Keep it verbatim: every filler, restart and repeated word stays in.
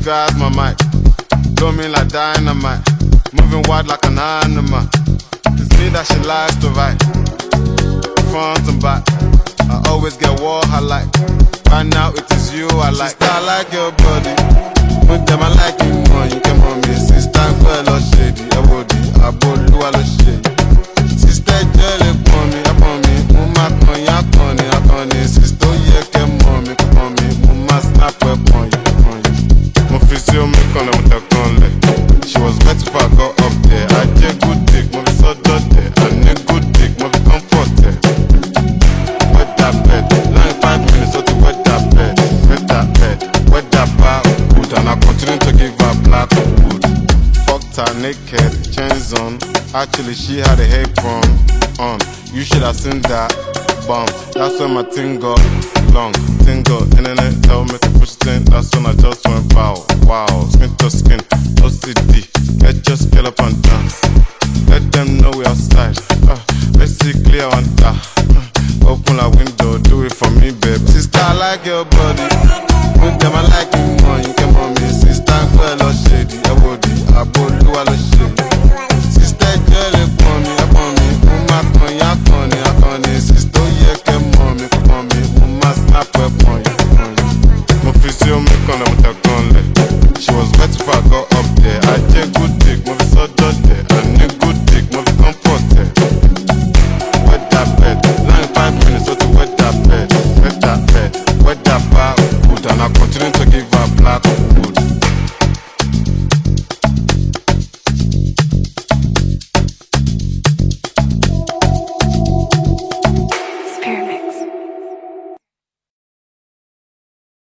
grab my mic. Blow me like dynamite. Moving wide like an animal. It's me that she likes to write. Front and back. I always get what I like. Right now it is you I like. Sister, I like your body. Put them I like you more. You can want me. Sister, well or shady. I body. I body. I love shady. Sister, jelly for me. I want me. Mama, con ya con it. I con it. Sister, yeah, can mommy. Come on me. Mama, snap up on you. Mon fils sur me quand on t'a collé. She was wet if I go up there. I get good dick, mon fils so dirty. I need good dick, mon fils comforted. Wet that bed, ninety-five minutes so to wet that bed. Wet that bed, wet that bar good. And I continue to give her black wood. Fucked her naked, chains on. Actually she had a apron on. You should have seen that bump. That's when my thing got long. Tingle, internet tell me to push thing. That's when I just went wow, wow. Skin to skin, O C D. Let's just get up and dance. Let them know we outside. Uh, let's see clear on that. Uh, open a window, do it for me, babe. Sister, I like your body. With them, I like you more. You can want me. Sister, well or shady. I body, I body, I love shady. Sister, jelly.